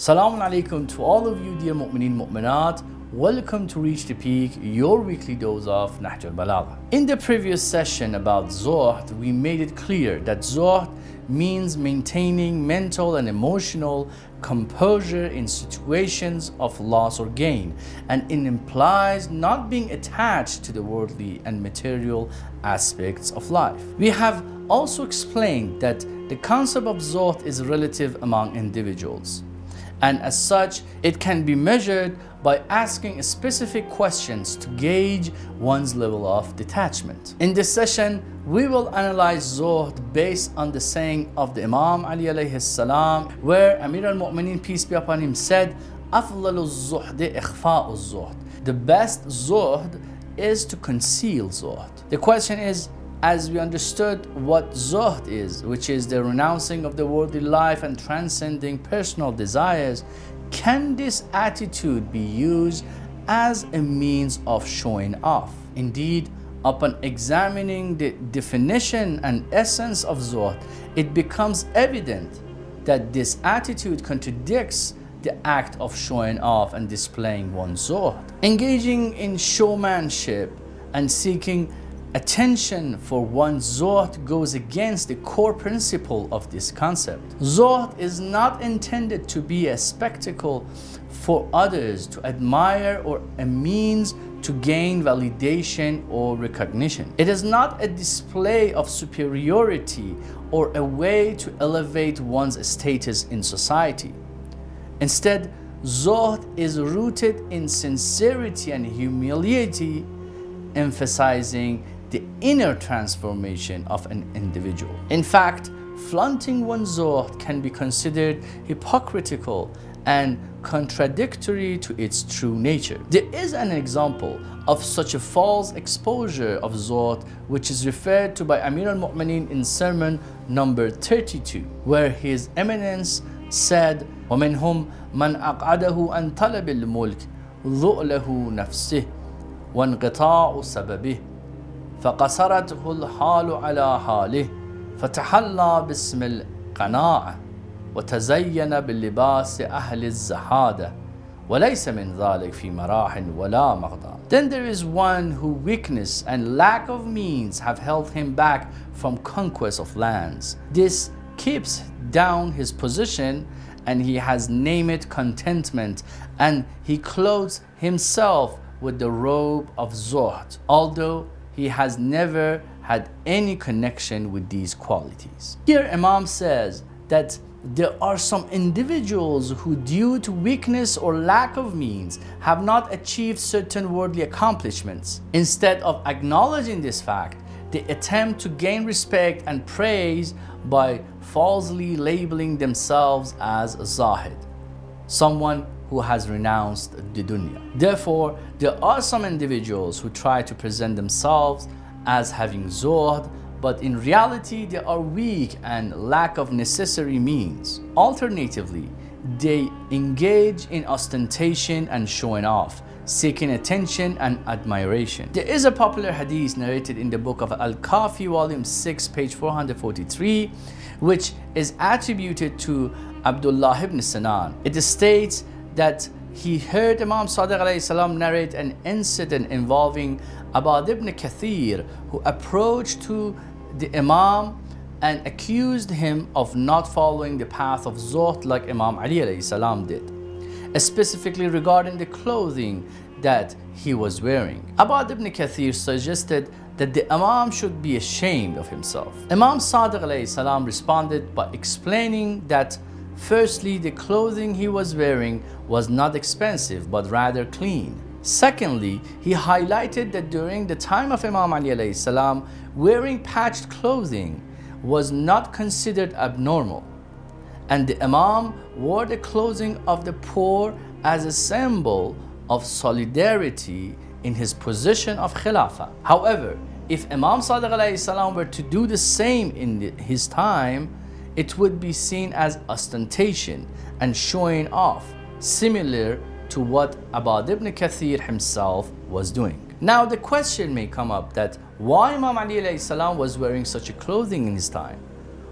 Salamun alaikum to all of you dear mu'mineen mu'minat. Welcome to Reach the Peak, your weekly dose of Nahj al-Balagha. In the previous session about Zuhd, we made it clear that Zuhd means maintaining mental and emotional composure in situations of loss or gain, and it implies not being attached to the worldly and material aspects of life. We have also explained that the concept of Zuhd is relative among individuals, and as such, it can be measured by asking specific questions to gauge one's level of detachment. In this session, we will analyze Zuhd based on the saying of the Imam Ali alayhi salam, where Amir al-Mu'mineen, peace be upon him, said, أَفْضَلُ الزُّهْدِ إِخْفَاءُ الزُّهْدِ. The best Zuhd is to conceal Zuhd. The question is, as we understood what Zuhd is, which is the renouncing of the worldly life and transcending personal desires, can this attitude be used as a means of showing off? Indeed, upon examining the definition and essence of Zuhd, it becomes evident that this attitude contradicts the act of showing off and displaying one's Zuhd. Engaging in showmanship and seeking attention for one's Zuhd goes against the core principle of this concept. Zuhd is not intended to be a spectacle for others to admire or a means to gain validation or recognition. It is not a display of superiority or a way to elevate one's status in society. Instead, Zuhd is rooted in sincerity and humility, emphasizing the inner transformation of an individual. In fact, flaunting one's Zuhd can be considered hypocritical and contradictory to its true nature. There is an example of such a false exposure of Zuhd, which is referred to by Amir al-Mu'mineen in sermon number 32, where His Eminence said, وَمِنْهُمْ مَنْ أَقْعَدَهُ أَنْ طَلَبِ الْمُلْكِ ذُؤْلَهُ نَفْسِهِ وَانْقِطَاعُ سَبَبِهِ فقصرته الحال على حاله فتحلى باسم القناعة وتزين باللباس أهل الزهادة وليس من ذلك في مراح ولا مغضى. Then there is one whose weakness and lack of means have held him back from conquest of lands. This keeps down his position, and he has named contentment, and he clothes himself with the robe of Zuhd, although he has never had any connection with these qualities. Here Imam says that there are some individuals who, due to weakness or lack of means, have not achieved certain worldly accomplishments. Instead of acknowledging this fact, they attempt to gain respect and praise by falsely labeling themselves as Zahid, someone who has renounced the dunya. Therefore, there are some individuals who try to present themselves as having Zuhd, but in reality they are weak and lack of necessary means. Alternatively, they engage in ostentation and showing off, seeking attention and admiration. There is a popular hadith narrated in the book of Al-Kafi, volume 6, page 443, which is attributed to Abdullah ibn Sinan. It states that he heard Imam Sadiq alayhi salam narrate an incident involving Abad ibn Kathir, who approached to the Imam and accused him of not following the path of Zuhd like Imam Ali alayhi salam did, specifically regarding the clothing that he was wearing. Abad ibn Kathir suggested that the Imam should be ashamed of himself. Imam Sadiq alayhi salam responded by explaining that firstly, the clothing he was wearing was not expensive, but rather clean. Secondly, he highlighted that during the time of Imam Ali alayhi salam, wearing patched clothing was not considered abnormal, and the Imam wore the clothing of the poor as a symbol of solidarity in his position of Khilafah. However, if Imam Sadiq alayhi salam were to do the same in his time, it would be seen as ostentation and showing off, similar to what Abad ibn Kathir himself was doing. Now the question may come up that why Imam Ali alayhi salam was wearing such a clothing in his time?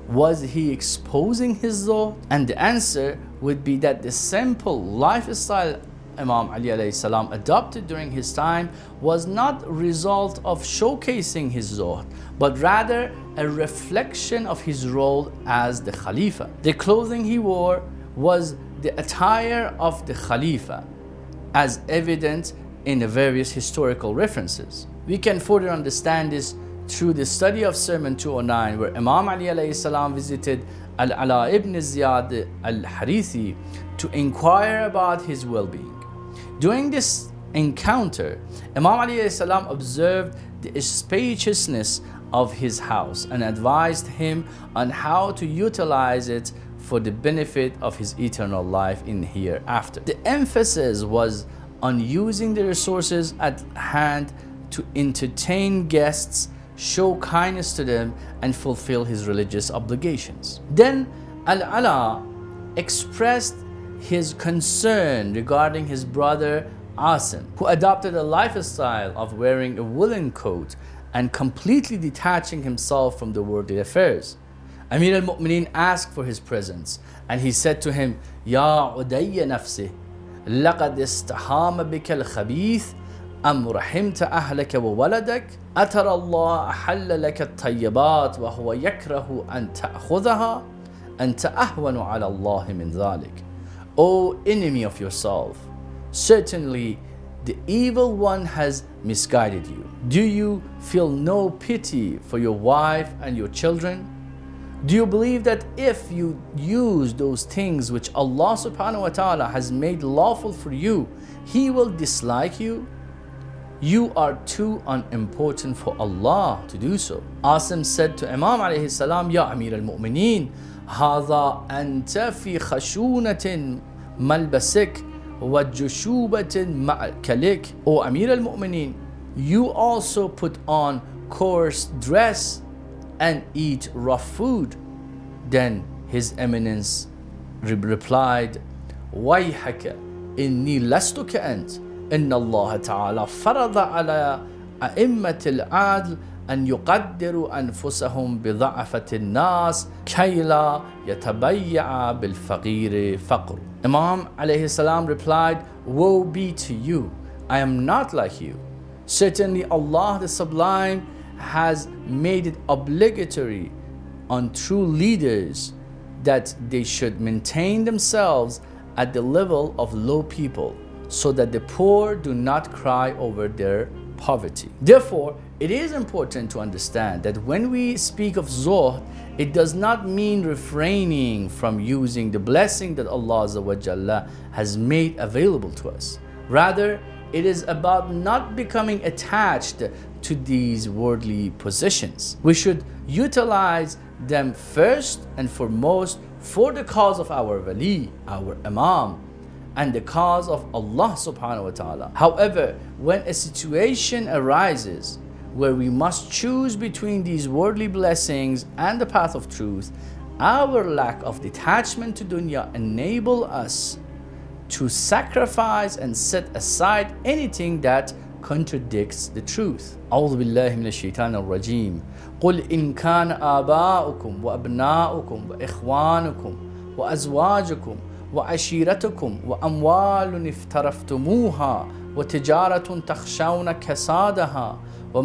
Was he exposing his zuhd? And the answer would be that the simple lifestyle Imam Ali alayhi salam adopted during his time was not a result of showcasing his zuhd, but rather a reflection of his role as the Khalifa. The clothing he wore was the attire of the Khalifa, as evident in the various historical references. We can further understand this through the study of Sermon 209, where Imam Ali alayhi salam visited Al-Ala ibn Ziyad al-Harithi to inquire about his well-being. During this encounter, Imam Ali alayhi salam observed the spaciousness of his house and advised him on how to utilize it for the benefit of his eternal life in hereafter. The emphasis was on using the resources at hand to entertain guests, show kindness to them, and fulfill his religious obligations. Then Al-Ala expressed his concern regarding his brother Asim, who adopted a lifestyle of wearing a woolen coat and completely detaching himself from the worldly affairs. Amir al-Mu'mineen asked for his presence, and he said to him, Ya Udayya nafsi, laqad istahama bika al-khabith, am rahimta ahlaka wa waladak, atara Allah ahalla laka at-tayyibat wa huwa yakrahu an ta'khudhaha, anta ahwanu ala Allah min dhalik. O enemy of yourself, certainly the evil one has misguided you. Do you feel no pity for your wife and your children? Do you believe that if you use those things which Allah subhanahu wa ta'ala has made lawful for you, He will dislike you? You are too unimportant for Allah to do so. Asim said to Imam alayhi salam, Ya Amir al-Mu'mineen, هذا أنت في خشونة ملبسك وجشوبة مأكلك. O Amir al-Mu'mineen, you also put on coarse dress and eat rough food. Then His Eminence replied, ويحك إني لست كأنت إن الله تعالى فرض على أئمة العدل أن يقدروا أنفسهم بضعفة الناس كي لا يتبيع بالفقير فقر. Imam alayhi salam replied, Woe be to you, I am not like you. Certainly Allah the Sublime has made it obligatory on true leaders that they should maintain themselves at the level of low people, so that the poor do not cry over their poverty. Therefore, it is important to understand that when we speak of zuhd, it does not mean refraining from using the blessing that Allah Azza wa Jalla has made available to us. Rather, it is about not becoming attached to these worldly possessions. We should utilize them first and foremost for the cause of our wali, our imam, and the cause of Allah subhanahu wa ta'ala. However, when a situation arises where we must choose between these worldly blessings and the path of truth, our lack of detachment to dunya enable us to sacrifice and set aside anything that contradicts the truth. أعوذ بالله من الشيطان الرجيم. قل إن كان آباؤكم وأبناؤكم وإخوانكم وأزواجكم وعشيرتكم وأموال افترفتموها وتجارة تخشون كسادها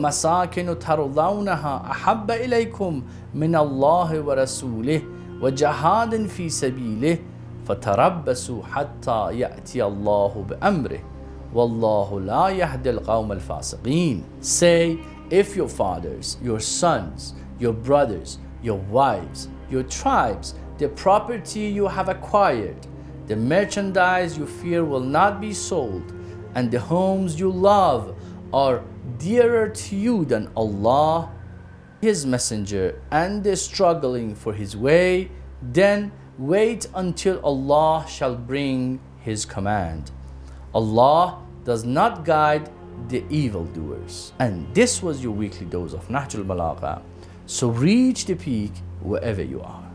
ومساكن ترضونها أحب إليكم من الله ورسوله وجهاد في سبيله فتربصوا حتى يأتي الله بأمره والله لا يهدي القوم الفاسقين. Say, if your fathers, your sons, your brothers, your wives, your tribes, the property you have acquired, the merchandise you fear will not be sold, and the homes you love are dearer to you than Allah, His Messenger, and the struggling for His way, then wait until Allah shall bring His command. Allah does not guide the evildoers. And this was your weekly dose of Nahjul Balagha. So reach the peak wherever you are.